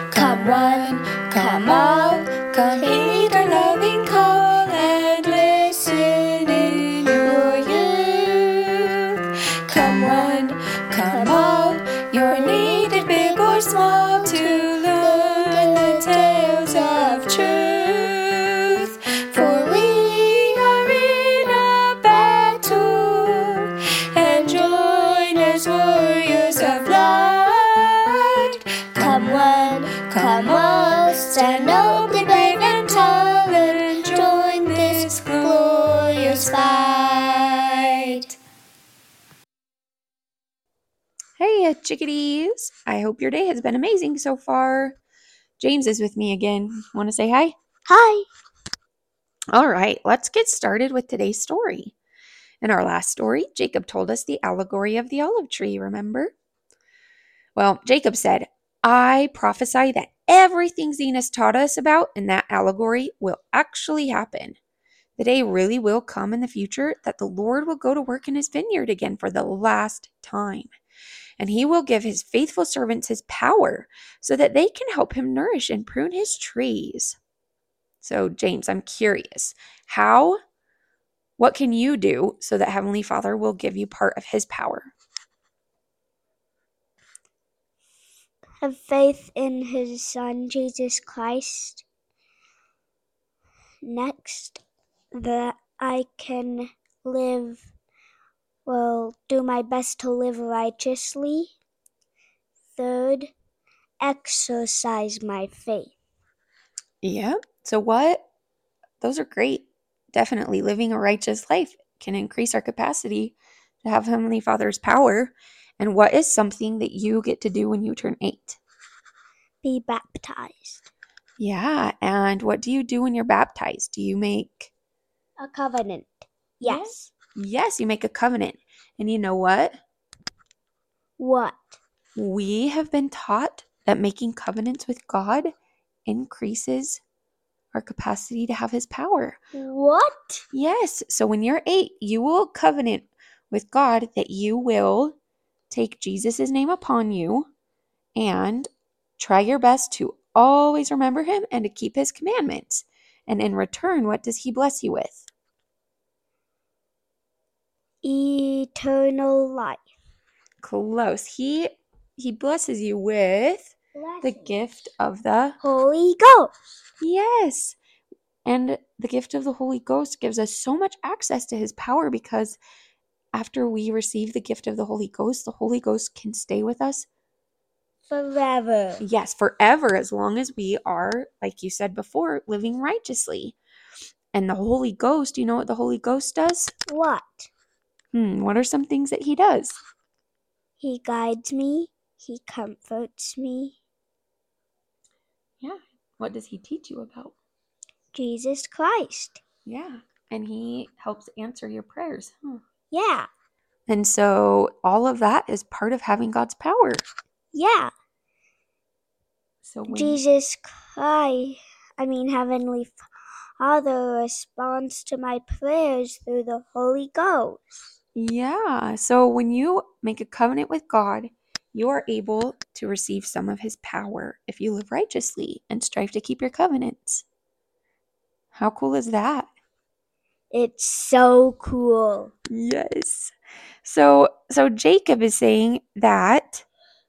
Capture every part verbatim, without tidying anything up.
Come one, come all, come heed our loving call and listen in your youth. Come one, come all, you're needed big or small to learn the tales of truth. For we are in a battle, and join as warriors of light. Come one, come all, stand nobly brave and tall, and join this glorious fight. Hey, chickadees. I hope your day has been amazing so far. James is with me again. Want to say hi? Hi. All right, let's get started with today's story. In our last story, Jacob told us the allegory of the olive tree, remember? Well, Jacob said, I prophesy that everything Zenas taught us about in that allegory will actually happen. The day really will come in the future that the Lord will go to work in his vineyard again for the last time. And he will give his faithful servants his power so that they can help him nourish and prune his trees. So, James, I'm curious, how, what can you do so that Heavenly Father will give you part of his power? Have faith in his Son, Jesus Christ. Next, that I can live, well, do my best to live righteously. Third, exercise my faith. Yeah. So what? Those are great. Definitely living a righteous life can increase our capacity to have Heavenly Father's power. And what is something that you get to do when you turn eight? Be baptized. Yeah. And what do you do when you're baptized? Do you make a covenant? Yes. Yes, you make a covenant. And you know what? What? We have been taught that making covenants with God increases our capacity to have his power. What? Yes. So when you're eight, you will covenant with God that you will take Jesus' name upon you and try your best to always remember him and to keep his commandments. And in return, what does he bless you with? Eternal life. Close. He he blesses you with Blessing. the gift of the Holy Ghost. Yes. And the gift of the Holy Ghost gives us so much access to his power because after we receive the gift of the Holy Ghost, the Holy Ghost can stay with us forever. Yes, forever, as long as we are, like you said before, living righteously. And the Holy Ghost, you know what the Holy Ghost does? What? Hmm, what are some things that he does? He guides me. He comforts me. Yeah. What does he teach you about? Jesus Christ. Yeah. And he helps answer your prayers. Huh. Yeah. And so all of that is part of having God's power. Yeah. So when Jesus Christ, I mean Heavenly Father, responds to my prayers through the Holy Ghost. Yeah. So when you make a covenant with God, you are able to receive some of his power if you live righteously and strive to keep your covenants. How cool is that? It's so cool. Yes. So so Jacob is saying that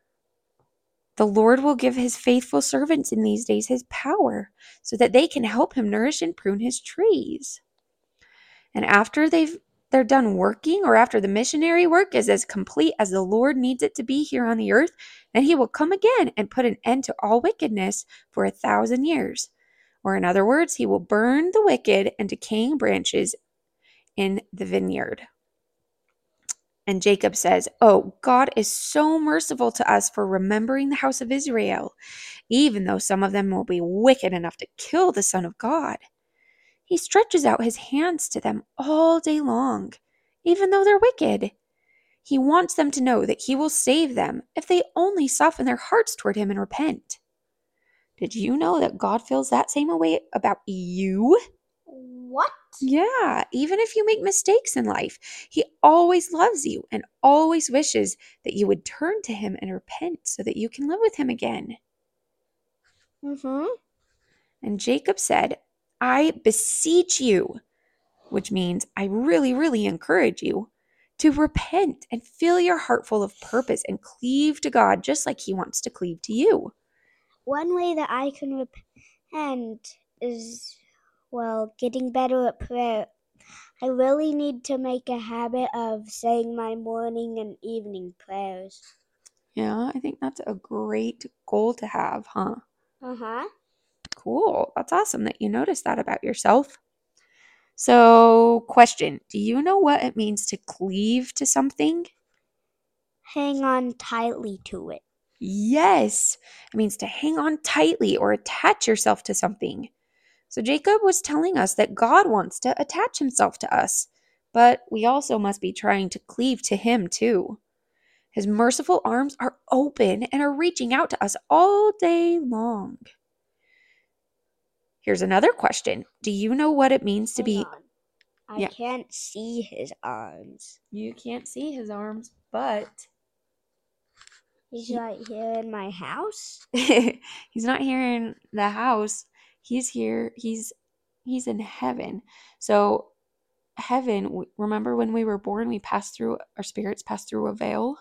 the Lord will give his faithful servants in these days his power so that they can help him nourish and prune his trees. And after they've they're done working, or after the missionary work is as complete as the Lord needs it to be here on the earth, then he will come again and put an end to all wickedness for a thousand years. Or in other words, he will burn the wicked and decaying branches in the vineyard. And Jacob says, Oh, God is so merciful to us for remembering the house of Israel, even though some of them will be wicked enough to kill the Son of God. He stretches out his hands to them all day long, even though they're wicked. He wants them to know that he will save them if they only soften their hearts toward him and repent. Did you know that God feels that same way about you? What? Yeah, even if you make mistakes in life, he always loves you and always wishes that you would turn to him and repent so that you can live with him again. Mm-hmm. And Jacob said, I beseech you, which means I really, really encourage you to repent and fill your heart full of purpose and cleave to God just like he wants to cleave to you. One way that I can repent is, well, getting better at prayer. I really need to make a habit of saying my morning and evening prayers. Yeah, I think that's a great goal to have, huh? Uh-huh. Cool. That's awesome that you noticed that about yourself. So, question, do you know what it means to cleave to something? Hang on tightly to it. Yes, it means to hang on tightly or attach yourself to something. So, Jacob was telling us that God wants to attach himself to us, but we also must be trying to cleave to him too. His merciful arms are open and are reaching out to us all day long. Here's another question. Do you know what it means to Hang be? on. I Yeah, can't see his arms. you can't see his arms, but He's he, right here in my house. he's not here in the house. He's here. He's he's in heaven. So heaven, remember when we were born, we passed through, our spirits passed through a veil?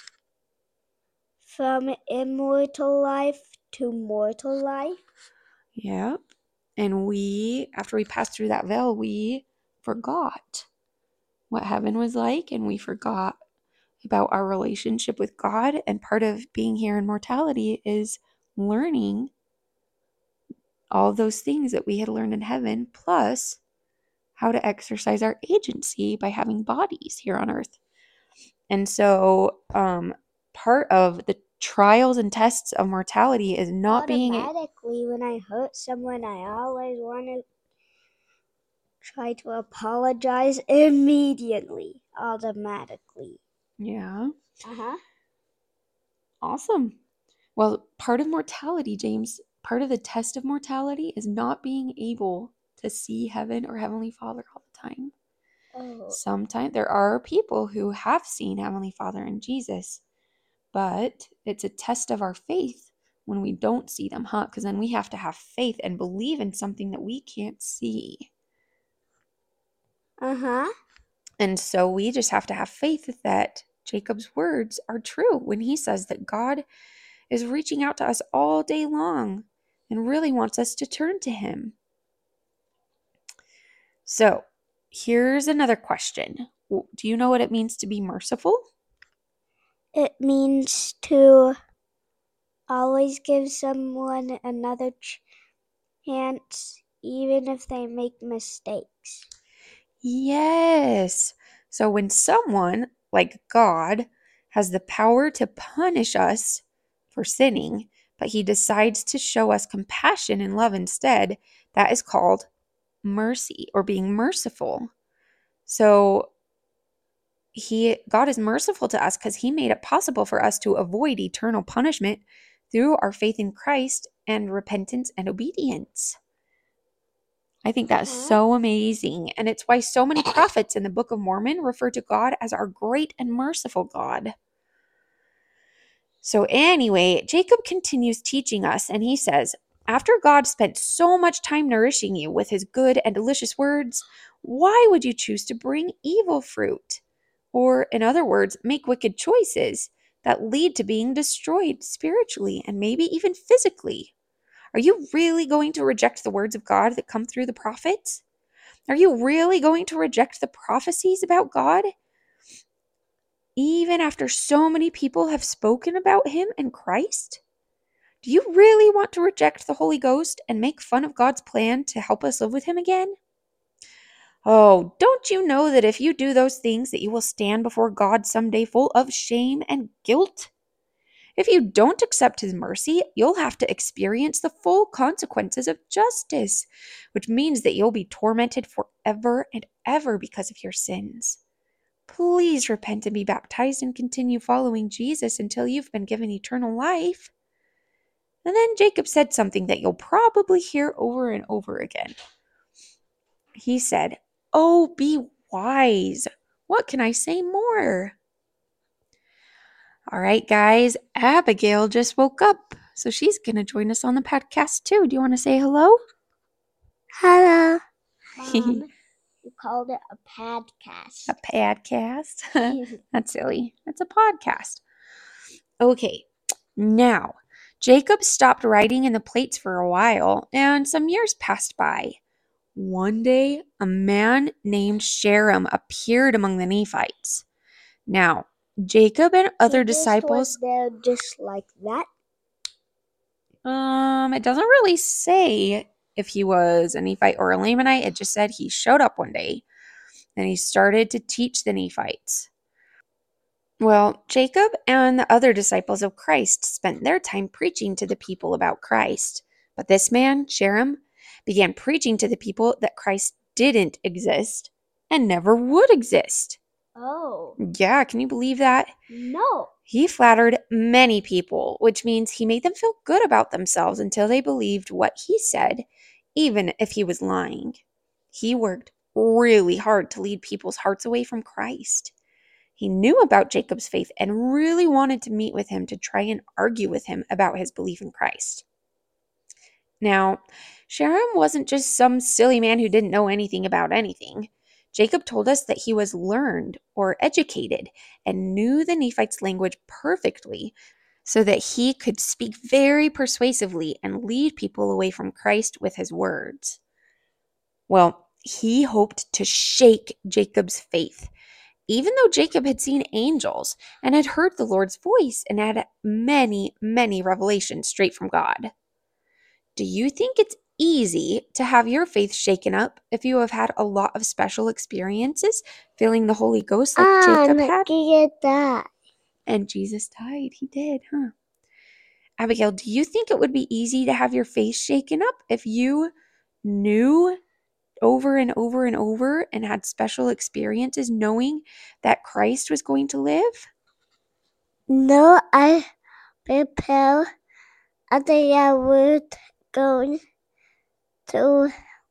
From immortal life to mortal life. Yep. And we, after we passed through that veil, we forgot what heaven was like, and we forgot about our relationship with God. And part of being here in mortality is learning all those things that we had learned in heaven, plus how to exercise our agency by having bodies here on earth. And so, um, part of the trials and tests of mortality is not being a- Automatically, when I hurt someone, I always want to try to apologize immediately. Automatically. yeah. Uh-huh. Awesome. Well, part of mortality, James, part of the test of mortality is not being able to see heaven or Heavenly Father all the time. Oh. Sometimes there are people who have seen Heavenly Father and Jesus, but it's a test of our faith when we don't see them, huh? Because then we have to have faith and believe in something that we can't see. Uh-huh. And so we just have to have faith that Jacob's words are true when he says that God is reaching out to us all day long and really wants us to turn to him. So, here's another question. Do you know what it means to be merciful? It means to always give someone another chance, even if they make mistakes. Yes. So, when someone like God has the power to punish us for sinning, but he decides to show us compassion and love instead, that is called mercy or being merciful. So, he God is merciful to us because he made it possible for us to avoid eternal punishment through our faith in Christ and repentance and obedience. I think that's Uh-huh. so amazing. And it's why so many prophets in the Book of Mormon refer to God as our great and merciful God. So, anyway, Jacob continues teaching us, and he says, after God spent so much time nourishing you with his good and delicious words, why would you choose to bring evil fruit? Or, in other words, make wicked choices that lead to being destroyed spiritually and maybe even physically? Are you really going to reject the words of God that come through the prophets? Are you really going to reject the prophecies about God? Even after so many people have spoken about him and Christ? Do you really want to reject the Holy Ghost and make fun of God's plan to help us live with him again? Oh, don't you know that if you do those things that you will stand before God someday full of shame and guilt? If you don't accept his mercy, you'll have to experience the full consequences of justice, which means that you'll be tormented forever and ever because of your sins. Please repent and be baptized and continue following Jesus until you've been given eternal life. And then Jacob said something that you'll probably hear over and over again. He said, "Oh, be wise. What can I say more?" All right, guys, Abigail just woke up. So she's going to join us on the podcast too. Do you want to say hello? Hello. Mom, you called it a podcast. A podcast? That's silly. It's a podcast. Okay, now Jacob stopped writing in the plates for a while, and some years passed by. One day, a man named Sherem appeared among the Nephites. Now, Jacob and other He just disciples. was there just like that. Um, it doesn't really say if he was a Nephite or a Lamanite. It just said he showed up one day and he started to teach the Nephites. Well, Jacob and the other disciples of Christ spent their time preaching to the people about Christ. But this man, Sherem, began preaching to the people that Christ didn't exist and never would exist. Oh. Yeah, can you believe that? No. He flattered many people, which means he made them feel good about themselves until they believed what he said, even if he was lying. He worked really hard to lead people's hearts away from Christ. He knew about Jacob's faith and really wanted to meet with him to try and argue with him about his belief in Christ. Now, Sherem wasn't just some silly man who didn't know anything about anything. Jacob told us that he was learned or educated and knew the Nephites' language perfectly so that he could speak very persuasively and lead people away from Christ with his words. Well, he hoped to shake Jacob's faith, even though Jacob had seen angels and had heard the Lord's voice and had many, many revelations straight from God. Do you think it's easy to have your faith shaken up if you have had a lot of special experiences feeling the Holy Ghost like ah, Jacob had? Get that. And Jesus died. He did, huh? Abigail, do you think it would be easy to have your faith shaken up if you knew over and over and over and had special experiences knowing that Christ was going to live? No, I prepare. I think I would go to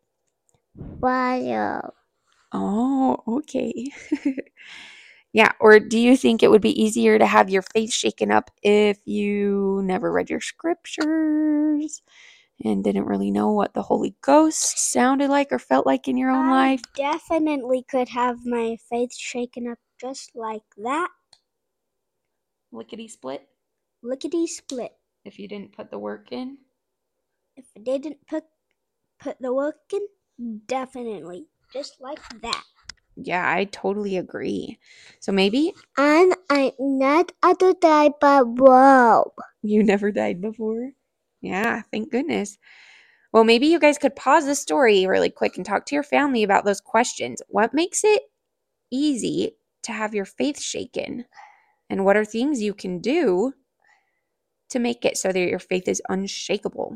fire. Oh, okay. Yeah, or do you think it would be easier to have your faith shaken up if you never read your scriptures and didn't really know what the Holy Ghost sounded like or felt like in your own I life? definitely could have my faith shaken up just like that. Lickety split? Lickety split. If you didn't put the work in? If I didn't put put the work in, definitely. Just like that. Yeah, I totally agree. So maybe And I'm not other die, but whoa. you never died before? Yeah, thank goodness. Well, maybe you guys could pause the story really quick and talk to your family about those questions. What makes it easy to have your faith shaken? And what are things you can do to make it so that your faith is unshakable?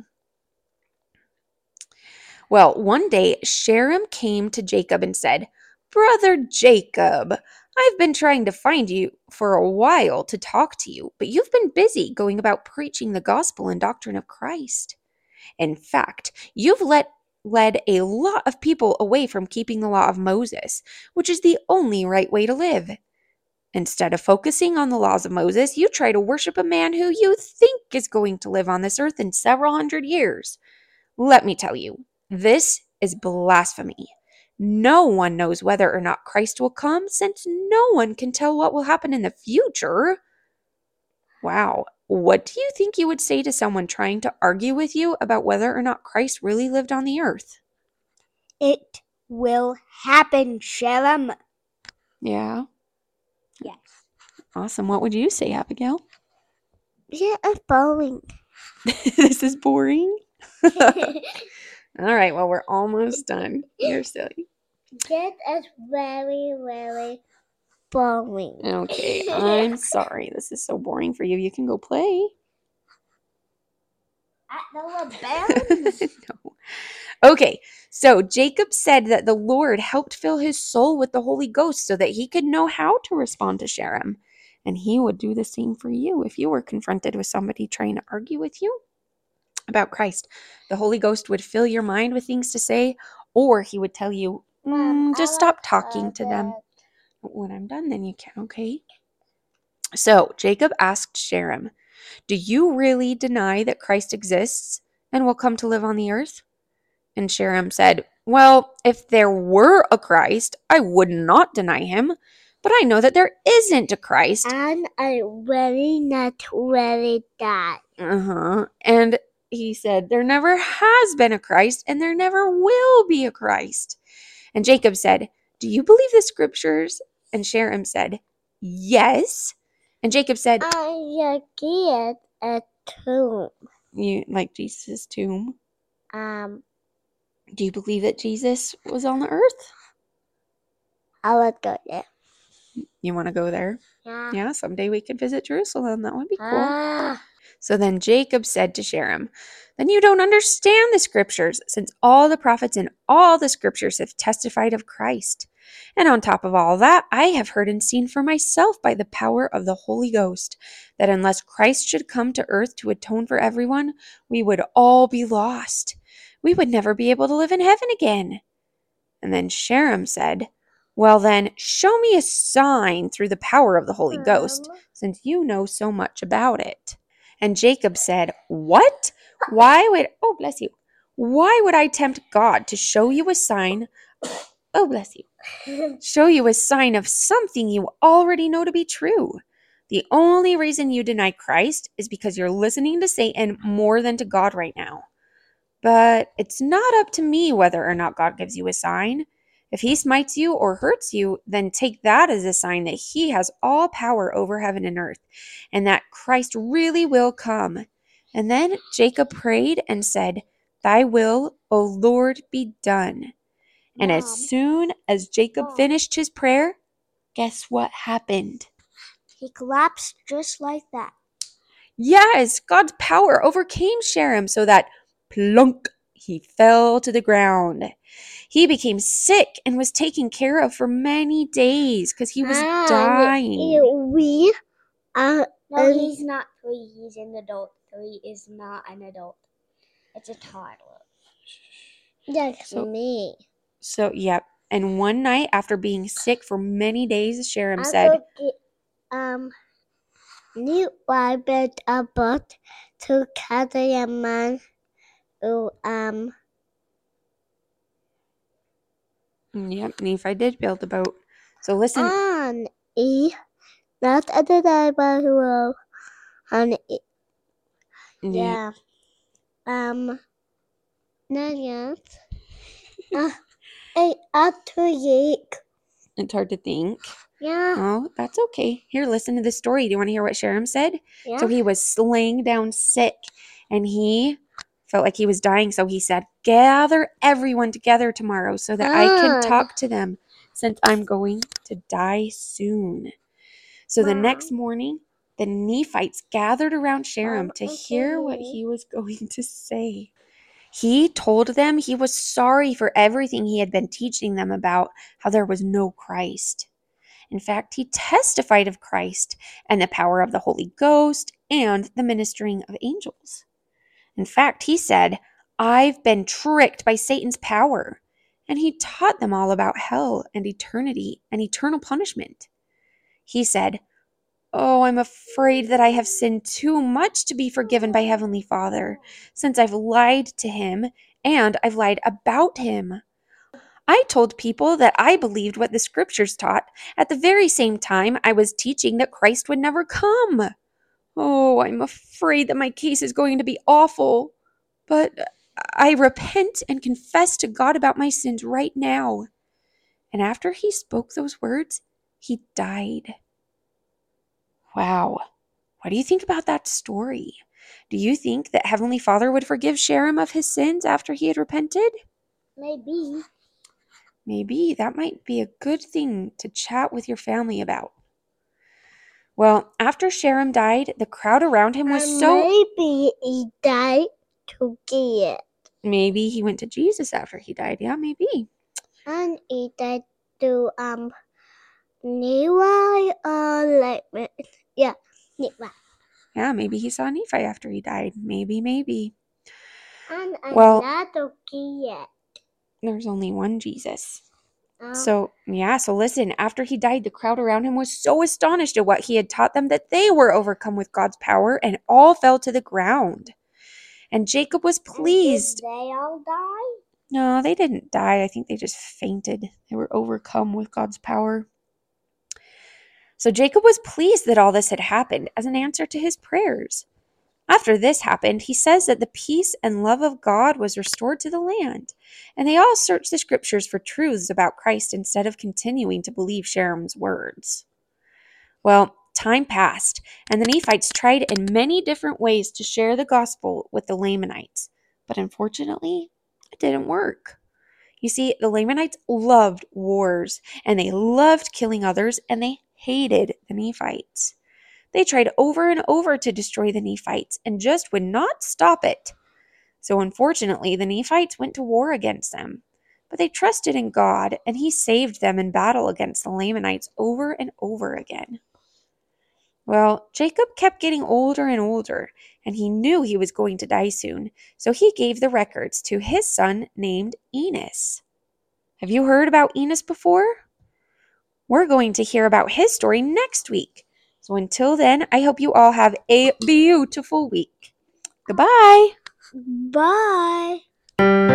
Well, one day, Sherem came to Jacob and said, "Brother Jacob, I've been trying to find you for a while to talk to you, but you've been busy going about preaching the gospel and doctrine of Christ. In fact, you've let led a lot of people away from keeping the law of Moses, which is the only right way to live. Instead of focusing on the laws of Moses, you try to worship a man who you think is going to live on this earth in several hundred years. Let me tell you, this is blasphemy. No one knows whether or not Christ will come, since no one can tell what will happen in the future." Wow. What do you think you would say to someone trying to argue with you about whether or not Christ really lived on the earth? It will happen, Sherem. Yeah. Yes. Awesome. What would you say, Abigail? Yeah, it's boring. This is boring. All right. Well, we're almost done. You're silly. This is very, very boring. Okay. I'm sorry. This is so boring for you. You can go play. At the LaBells? No. Okay, so Jacob said that the Lord helped fill his soul with the Holy Ghost so that he could know how to respond to Sherem. And he would do the same for you if you were confronted with somebody trying to argue with you about Christ. The Holy Ghost would fill your mind with things to say, or he would tell you, mm, Mom, just I stop like talking to them. that. When I'm done, then you can, okay? So Jacob asked Sherem, Do you really deny that Christ exists and will come to live on the earth? And Sherem said, Well, if there were a Christ, I would not deny him. But I know that there isn't a Christ. And I really not really that. Uh-huh. And he said, There never has been a Christ, and there never will be a Christ. And Jacob said, Do you believe the scriptures? And Sherem said, Yes. And Jacob said, I get a tomb. You like Jesus' tomb? Um, Do you believe that Jesus was on the earth? I would go there. You want to go there? Yeah. Yeah, someday we could visit Jerusalem. That would be cool. Ah. So then Jacob said to Sherem, Then you don't understand the scriptures, since all the prophets and all the scriptures have testified of Christ. And on top of all that, I have heard and seen for myself by the power of the Holy Ghost that unless Christ should come to earth to atone for everyone, we would all be lost. We would never be able to live in heaven again. And then Sherem said, Well then, show me a sign through the power of the Holy Ghost, since you know so much about it. And Jacob said, What? Why would, oh, bless you. Why would I tempt God to show you a sign? Oh, bless you. Show you a sign of something you already know to be true. The only reason you deny Christ is because you're listening to Satan more than to God right now. But it's not up to me whether or not God gives you a sign. If he smites you or hurts you, then take that as a sign that he has all power over heaven and earth, and that Christ really will come. And then Jacob prayed and said, Thy will, O Lord, be done. And Mom. as soon as Jacob Mom. finished his prayer, guess what happened? He collapsed just like that. Yes, God's power overcame Sherem so that plunk, he fell to the ground. He became sick and was taken care of for many days because he was Ah, dying. We uh, no, he's not three. He's an adult. Three is not an adult. It's a toddler. That's So- me. So, yep. And one night after being sick for many days, Sherem I said, go get, um, new rabbit about to carry a man who, um, Yep, Nephi did build a boat. So listen. on E, not at the diver who will, on E. Yeah. Um, not yet. uh, I actually, It's hard to think. yeah. Oh, that's okay. Here, listen to this story. Do you want to hear what Sherem said? Yeah. So he was laying down sick and he felt like he was dying. So he said, Gather everyone together tomorrow so that I can Ah. talk to them since I'm going to die soon. So the Mom. next morning, the Nephites gathered around Sherem Mom, to okay. hear what he was going to say. He told them he was sorry for everything he had been teaching them about how there was no Christ. In fact, he testified of Christ and the power of the Holy Ghost and the ministering of angels. In fact, he said, I've been tricked by Satan's power. And he taught them all about hell and eternity and eternal punishment. He said, Oh, I'm afraid that I have sinned too much to be forgiven by Heavenly Father, since I've lied to him and I've lied about him. I told people that I believed what the scriptures taught at the very same time I was teaching that Christ would never come. Oh, I'm afraid that my case is going to be awful. But I repent and confess to God about my sins right now. And after he spoke those words, he died. Wow. What do you think about that story? Do you think that Heavenly Father would forgive Sherem of his sins after he had repented? Maybe. Maybe that might be a good thing to chat with your family about. Well, after Sherem died, the crowd around him was And so... maybe he died to get. Maybe he went to Jesus after he died. Yeah, maybe. And he died to, um, Nephi or like, yeah, Nephi. Yeah, maybe he saw Nephi after he died. Maybe, maybe. And I'm Well- not okay yet. There's only one Jesus. Um, So, yeah, so listen, after he died, the crowd around him was so astonished at what he had taught them that they were overcome with God's power and all fell to the ground. And Jacob was pleased. And did they all die? No, they didn't die. I think they just fainted. They were overcome with God's power. So Jacob was pleased that all this had happened as an answer to his prayers. After this happened, he says that the peace and love of God was restored to the land, and they all searched the scriptures for truths about Christ instead of continuing to believe Sherem's words. Well, time passed, and the Nephites tried in many different ways to share the gospel with the Lamanites, but unfortunately, it didn't work. You see, the Lamanites loved wars, and they loved killing others, and they hated the Nephites. They tried over and over to destroy the Nephites and just would not stop it. So unfortunately, the Nephites went to war against them. But they trusted in God, and he saved them in battle against the Lamanites over and over again. Well, Jacob kept getting older and older, and he knew he was going to die soon, so he gave the records to his son named Enos. Have you heard about Enos before? We're going to hear about his story next week. So until then, I hope you all have a beautiful week. Goodbye. Bye.